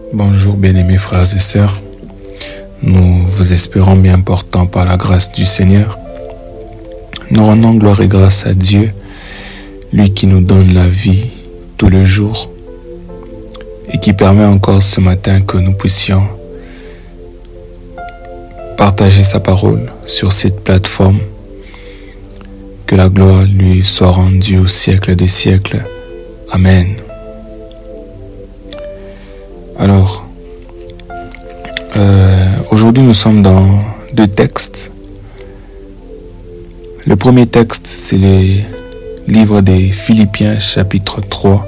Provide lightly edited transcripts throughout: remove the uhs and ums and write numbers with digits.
Bonjour bien-aimés frères et sœurs, nous vous espérons bien portants par la grâce du Seigneur. Nous rendons gloire et grâce à Dieu, lui qui nous donne la vie tous les jours et qui permet encore ce matin que nous puissions partager sa parole sur cette plateforme. Que la gloire lui soit rendue au siècle des siècles. Amen. Alors, aujourd'hui nous sommes dans deux textes. Le premier texte, c'est le livre des Philippiens, chapitre 3,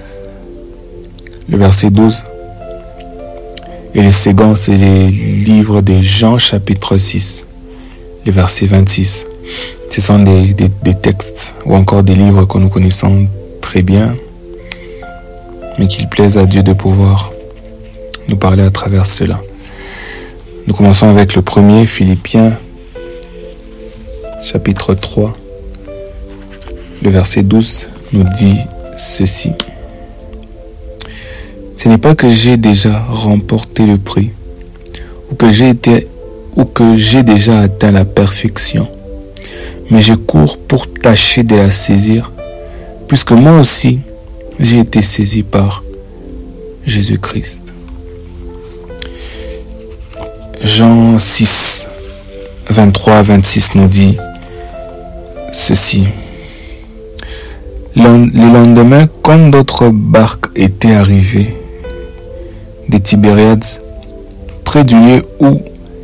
le verset 12. Et le second, c'est le livre de Jean, chapitre 6, le verset 26. Ce sont des textes ou encore des livres que nous connaissons très bien, mais qu'il plaise à Dieu de pouvoir nous parler à travers cela. Nous commençons avec le premier, Philippiens, chapitre 3, le verset 12 nous dit ceci. Ce n'est pas que j'ai déjà remporté le prix, ou que j'ai déjà atteint la perfection, mais je cours pour tâcher de la saisir, puisque moi aussi j'ai été saisi par Jésus-Christ. Jean 6, 23-26 nous dit ceci. Le lendemain, quand d'autres barques étaient arrivées des Tibériades, près du lieu où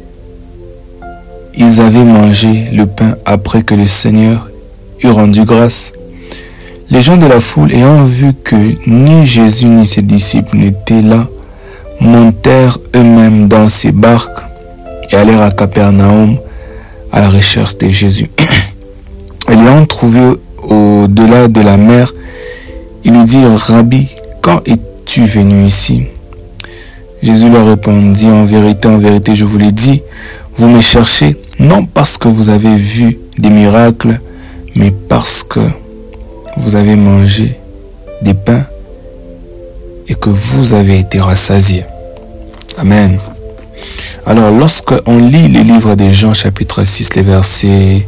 ils avaient mangé le pain après que le Seigneur eut rendu grâce, les gens de la foule, ayant vu que ni Jésus ni ses disciples n'étaient là, montèrent eux-mêmes dans ces barques et allèrent à Capernaum à la recherche de Jésus. Et l'ayant trouvé au-delà de la mer, ils lui dirent: Rabbi, quand es-tu venu ici? Jésus leur répondit: en vérité, je vous l'ai dit, vous me cherchez non parce que vous avez vu des miracles, mais parce que vous avez mangé des pains et que vous avez été rassasiés. Amen. Alors, lorsque on lit le livre de Jean, chapitre 6, les versets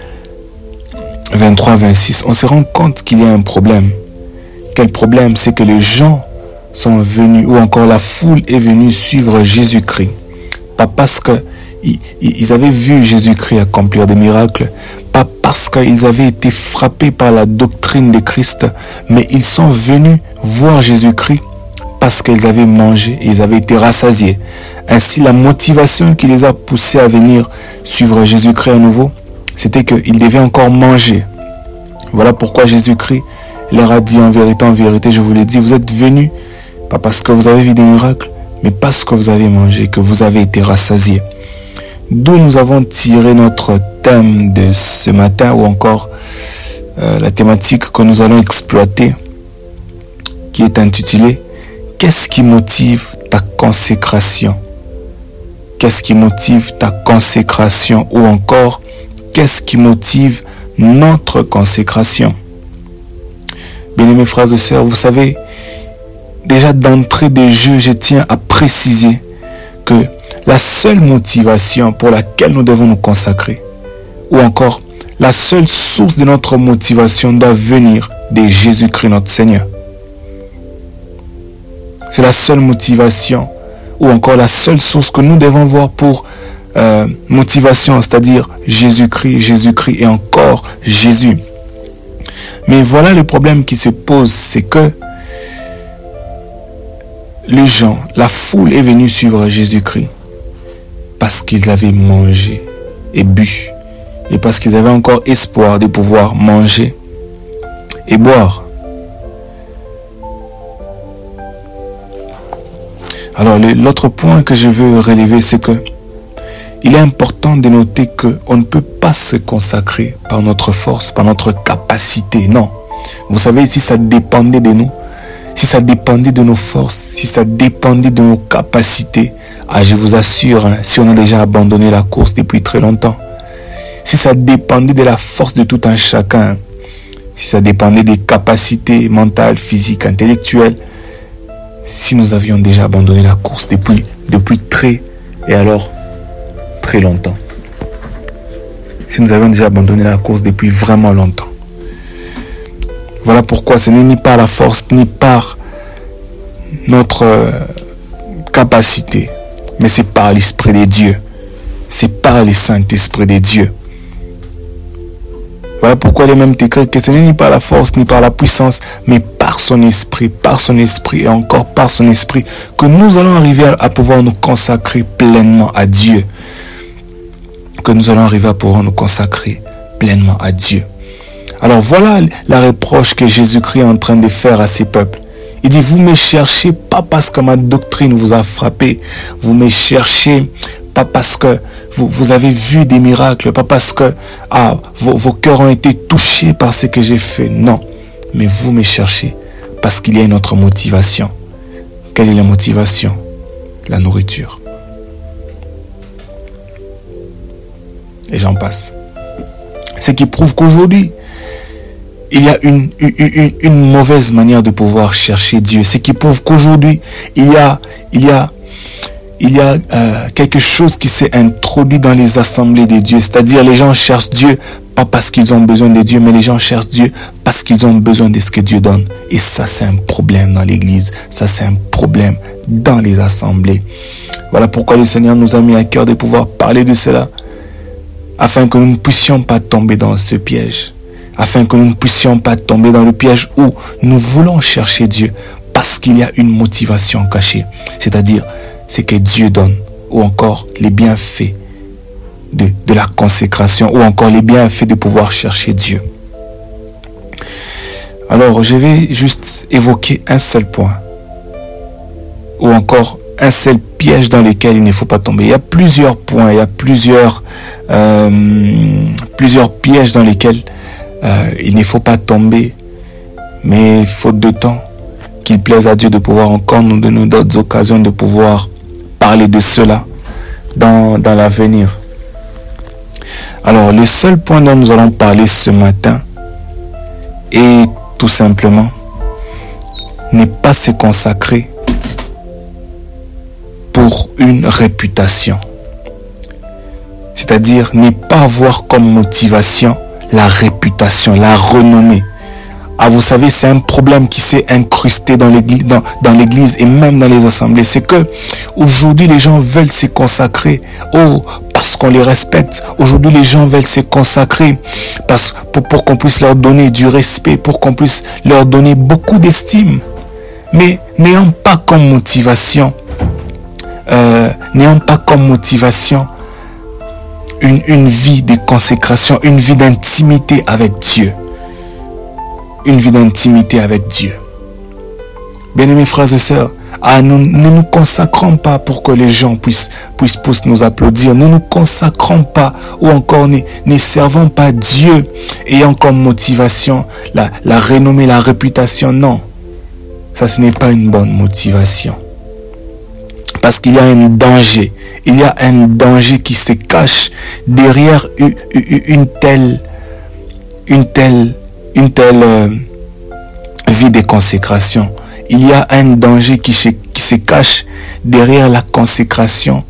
23-26, on se rend compte qu'il y a un problème. Quel problème? C'est que les gens sont venus, ou encore la foule est venue suivre Jésus-Christ. Pas parce qu'ils avaient vu Jésus-Christ accomplir des miracles, pas parce qu'ils avaient été frappés par la doctrine de Christ, mais ils sont venus voir Jésus-Christ parce qu'ils avaient mangé et ils avaient été rassasiés. Ainsi, la motivation qui les a poussés à venir suivre Jésus-Christ à nouveau, c'était qu'ils devaient encore manger. Voilà pourquoi Jésus-Christ leur a dit: en vérité, je vous l'ai dit, vous êtes venus, pas parce que vous avez vu des miracles, mais parce que vous avez mangé, que vous avez été rassasiés. D'où nous avons tiré notre thème de ce matin, ou encore la thématique que nous allons exploiter, qui est intitulée « Qu'est-ce qui motive ta consécration ?» Qu'est-ce qui motive ta consécration, ou encore qu'est-ce qui motive notre consécration? Bien-aimés frères et sœurs, vous savez, déjà d'entrée de jeu, je tiens à préciser que la seule motivation pour laquelle nous devons nous consacrer, ou encore la seule source de notre motivation, doit venir de Jésus-Christ notre Seigneur. C'est la seule motivation, ou encore la seule source que nous devons voir pour motivation, c'est-à-dire Jésus-Christ et encore Jésus. Mais voilà le problème qui se pose, c'est que les gens, la foule est venue suivre Jésus-Christ parce qu'ils avaient mangé et bu, et parce qu'ils avaient encore espoir de pouvoir manger et boire. Alors l'autre point que je veux relever, c'est que il est important de noter qu'on ne peut pas se consacrer par notre force, par notre capacité. Non. Vous savez, si ça dépendait de nous, si ça dépendait de nos forces, si ça dépendait de nos capacités, je vous assure, si on a déjà abandonné la course depuis très longtemps, si ça dépendait de la force de tout un chacun, si ça dépendait des capacités mentales, physiques, intellectuelles, si nous avions déjà abandonné la course depuis très longtemps. Si nous avions déjà abandonné la course depuis vraiment longtemps. Voilà pourquoi ce n'est ni par la force, ni par notre capacité, mais c'est par l'Esprit de Dieu. C'est par le Saint-Esprit de Dieu. Voilà pourquoi les mêmes écrit que ce n'est ni par la force, ni par la puissance, mais par son esprit et encore par son esprit, que nous allons arriver à pouvoir nous consacrer pleinement à Dieu. Que nous allons arriver à pouvoir nous consacrer pleinement à Dieu. Alors voilà la reproche que Jésus-Christ est en train de faire à ses peuples. Il dit, vous me cherchez pas parce que ma doctrine vous a frappé. Vous me cherchez pas parce que vous avez vu des miracles, pas parce que vos cœurs ont été touchés par ce que j'ai fait. Non, mais vous me cherchez parce qu'il y a une autre motivation. Quelle est la motivation? La nourriture. Et j'en passe. Ce qui prouve qu'aujourd'hui, il y a une mauvaise manière de pouvoir chercher Dieu. Ce qui prouve qu'aujourd'hui, il y a quelque chose qui s'est introduit dans les assemblées de Dieu. C'est-à-dire les gens cherchent Dieu, pas parce qu'ils ont besoin de Dieu, mais les gens cherchent Dieu parce qu'ils ont besoin de ce que Dieu donne. Et ça, c'est un problème dans l'église. Ça, c'est un problème dans les assemblées. Voilà pourquoi le Seigneur nous a mis à cœur de pouvoir parler de cela, afin que nous ne puissions pas tomber dans ce piège. Afin que nous ne puissions pas tomber dans le piège où nous voulons chercher Dieu parce qu'il y a une motivation cachée. C'est-à-dire ce que Dieu donne, ou encore les bienfaits de la consécration, ou encore les bienfaits de pouvoir chercher Dieu. Alors, je vais juste évoquer un seul point, ou encore un seul piège dans lequel il ne faut pas tomber. Il y a plusieurs points, il y a plusieurs pièges dans lesquels il ne faut pas tomber, mais faute de temps, qu'il plaise à Dieu de pouvoir encore nous donner d'autres occasions de pouvoir parler de cela dans l'avenir. Alors, le seul point dont nous allons parler ce matin est tout simplement ne pas se consacrer pour une réputation. C'est-à-dire ne pas avoir comme motivation la réputation, la renommée. Ah, vous savez, c'est un problème qui s'est incrusté dans l'église et même dans les assemblées. C'est que aujourd'hui, les gens veulent se consacrer parce qu'on les respecte. Aujourd'hui, les gens veulent se consacrer pour qu'on puisse leur donner du respect, pour qu'on puisse leur donner beaucoup d'estime. Mais n'ayant pas comme motivation une vie de consécration, une vie d'intimité avec Dieu. Une vie d'intimité avec Dieu. Bien-aimés frères et sœurs, nous ne nous consacrons pas pour que les gens puissent nous applaudir. Nous ne nous consacrons pas ou encore ne servons pas Dieu ayant comme motivation la renommée, la réputation. Non, ça ce n'est pas une bonne motivation. Parce qu'il y a un danger. Il y a un danger qui se cache derrière une telle vie de consécration. Il y a un danger qui se cache derrière la consécration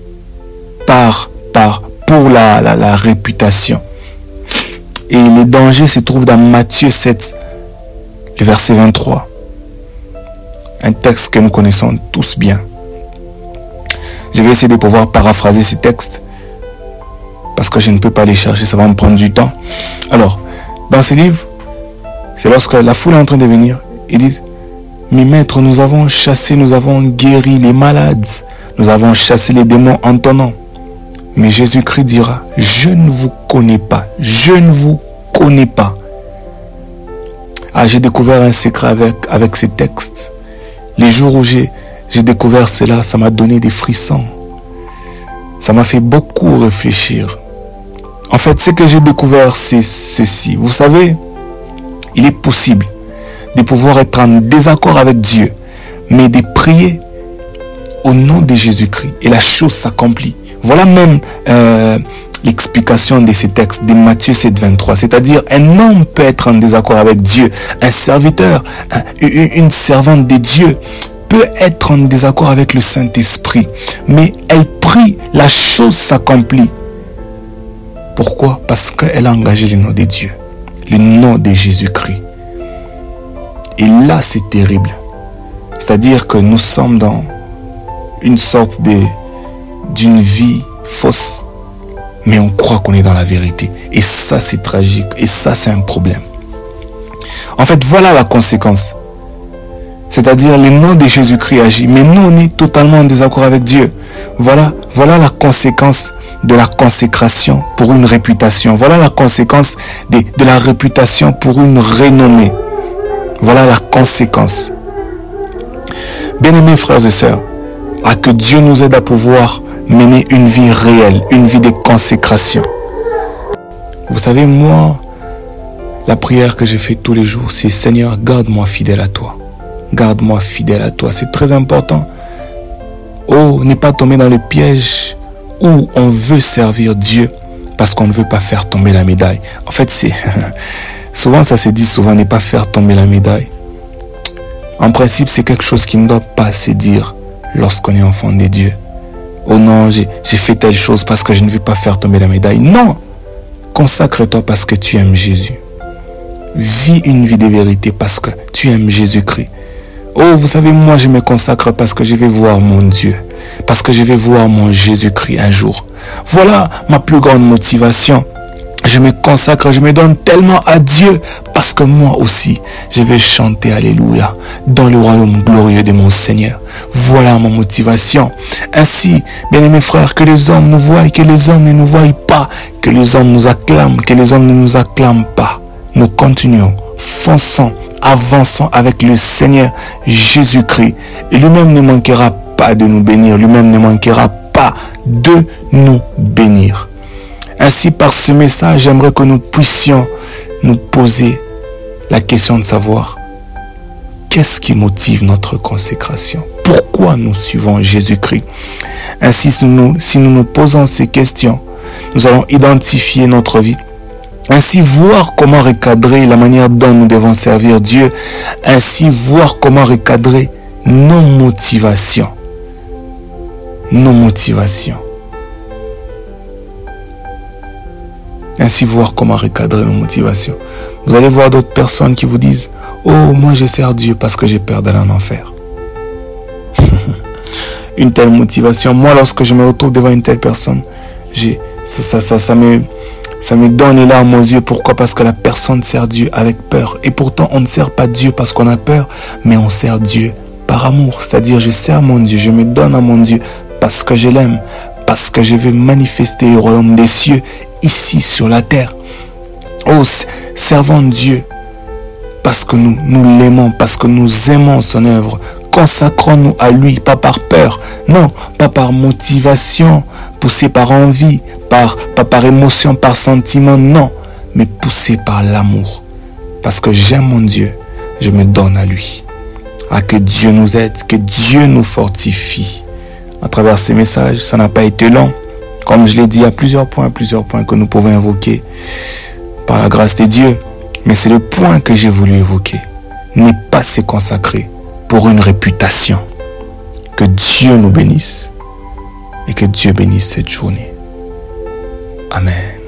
pour la réputation. Et le danger se trouve dans Matthieu 7, le verset 23. Un texte que nous connaissons tous bien. Je vais essayer de pouvoir paraphraser ce texte parce que je ne peux pas les chercher, ça va me prendre du temps. Alors, dans ce livre, c'est lorsque la foule est en train de venir, ils disent, mais maître, nous avons chassé, nous avons guéri les malades, nous avons chassé les démons en ton nom. Mais Jésus-Christ dira, je ne vous connais pas, je ne vous connais pas. Ah, j'ai découvert un secret avec ces textes. Les jours où j'ai découvert cela, ça m'a donné des frissons. Ça m'a fait beaucoup réfléchir. En fait, ce que j'ai découvert, c'est ceci. Vous savez, il est possible de pouvoir être en désaccord avec Dieu, mais de prier au nom de Jésus-Christ. Et la chose s'accomplit. Voilà même l'explication de ces textes de Matthieu 7, 23. C'est-à-dire, un homme peut être en désaccord avec Dieu. Un serviteur, une servante de Dieu peut être en désaccord avec le Saint-Esprit, mais elle prie, la chose s'accomplit. Pourquoi? Parce qu'elle a engagé le nom de Dieu, le nom de Jésus-Christ. Et là, c'est terrible. C'est-à-dire que nous sommes dans une sorte d'une vie fausse, mais on croit qu'on est dans la vérité. Et ça, c'est tragique. Et ça, c'est un problème. En fait, voilà la conséquence. C'est-à-dire, le nom de Jésus-Christ agit, mais nous, on est totalement en désaccord avec Dieu. Voilà la conséquence de la consécration pour une réputation. Voilà la conséquence de la réputation pour une renommée. Voilà la conséquence. Bien-aimés frères et sœurs, que Dieu nous aide à pouvoir mener une vie réelle, une vie de consécration. Vous savez, moi, la prière que je fais tous les jours, c'est Seigneur, garde-moi fidèle à toi. Garde-moi fidèle à toi. C'est très important. Oh, ne pas tomber dans le piège où on veut servir Dieu parce qu'on ne veut pas faire tomber la médaille. En fait, c'est souvent ça se dit, souvent ne pas faire tomber la médaille. En principe, c'est quelque chose qui ne doit pas se dire lorsqu'on est enfant de Dieu. Oh non, j'ai fait telle chose parce que je ne veux pas faire tomber la médaille. Non! Consacre-toi parce que tu aimes Jésus. Vis une vie de vérité parce que tu aimes Jésus-Christ. Oh, vous savez, moi je me consacre parce que je vais voir mon Dieu. Parce que je vais voir mon Jésus-Christ un jour. Voilà ma plus grande motivation. Je me consacre, je me donne tellement à Dieu parce que moi aussi, je vais chanter Alléluia dans le royaume glorieux de mon Seigneur. Voilà ma motivation. Ainsi, bien-aimés frères, que les hommes nous voient et que les hommes ne nous voient pas, que les hommes nous acclament, que les hommes ne nous acclament pas. Nous continuons, fonçons, avançons avec le Seigneur Jésus-Christ. Et lui-même ne manquera pas de nous bénir, lui-même ne manquera pas de nous bénir. Ainsi, par ce message, j'aimerais que nous puissions nous poser la question de savoir qu'est-ce qui motive notre consécration? Pourquoi nous suivons Jésus-Christ? Ainsi, si nous nous posons ces questions, nous allons identifier notre vie. Ainsi, voir comment recadrer la manière dont nous devons servir Dieu. Ainsi, voir comment recadrer nos motivations. Nos motivations. Ainsi, voir comment recadrer nos motivations. Vous allez voir d'autres personnes qui vous disent « Oh, moi je sers Dieu parce que j'ai peur d'aller en enfer. » Une telle motivation. Moi, lorsque je me retrouve devant une telle personne, ça me donne les larmes aux yeux. Pourquoi? Parce que la personne sert Dieu avec peur. Et pourtant, on ne sert pas Dieu parce qu'on a peur, mais on sert Dieu par amour. C'est-à-dire, je sers mon Dieu, je me donne à mon Dieu parce que je l'aime, parce que je veux manifester le royaume des cieux ici sur la terre. Oh, servons Dieu parce que nous l'aimons, parce que nous aimons son œuvre. Consacrons-nous à lui, pas par peur, non, pas par motivation, poussé par envie, pas par émotion, par sentiment, non, mais poussé par l'amour. Parce que j'aime mon Dieu, je me donne à lui. Que Dieu nous aide, que Dieu nous fortifie. À travers ces messages, ça n'a pas été long. Comme je l'ai dit, il y a plusieurs points que nous pouvons invoquer par la grâce de Dieu. Mais c'est le point que j'ai voulu évoquer. Ne pas se consacrer pour une réputation. Que Dieu nous bénisse et que Dieu bénisse cette journée. Amen.